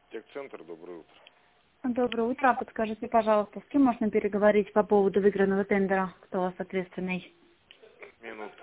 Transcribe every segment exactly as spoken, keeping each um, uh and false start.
Техцентр, доброе утро. Доброе утро. Подскажите, пожалуйста, с кем можно переговорить по поводу выигранного тендера? Кто у вас ответственный? Минуту.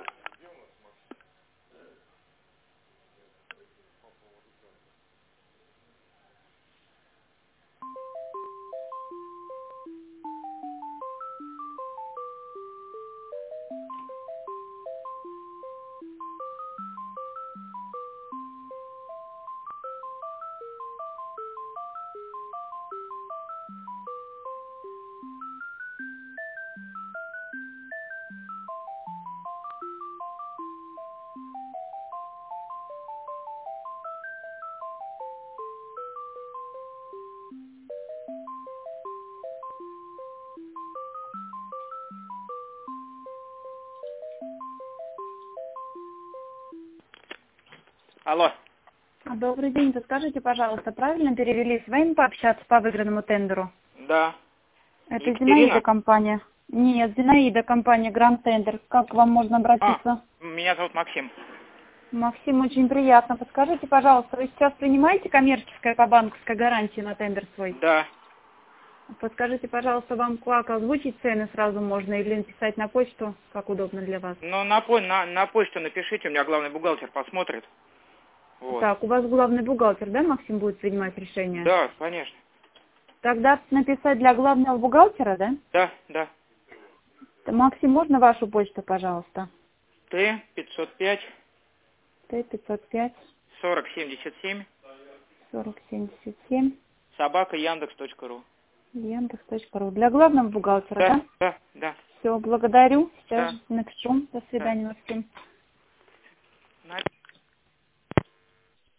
Алло. Добрый день. Подскажите, пожалуйста, правильно перевели с вами пообщаться по выигранному тендеру? Да. Это Екатерина? Зинаида компания. Нет, Зинаида компания Гранд Тендер. Как к вам можно обратиться? А, меня зовут Максим. Максим, очень приятно. Подскажите, пожалуйста, вы сейчас принимаете коммерческое по банковской гарантии на тендер свой? Да. Подскажите, пожалуйста, вам как озвучить цены сразу можно или написать на почту, как удобно для вас? Ну, на, по- на, на почту напишите, у меня главный бухгалтер посмотрит. Вот. Так, у вас главный бухгалтер, да, Максим, будет принимать решение? Да, конечно. Тогда написать для главного бухгалтера, да? Да, да. Максим, можно вашу почту, пожалуйста? Т пятьсот пять Т пятьсот пять сорок семьдесят семь сорок семьдесят семь собака яндекс точка ру. яндекс точка ру. Для главного бухгалтера, Да, да? да, да. Все, благодарю. Сейчас Да, же напишу. До да. свидания, Максим. На-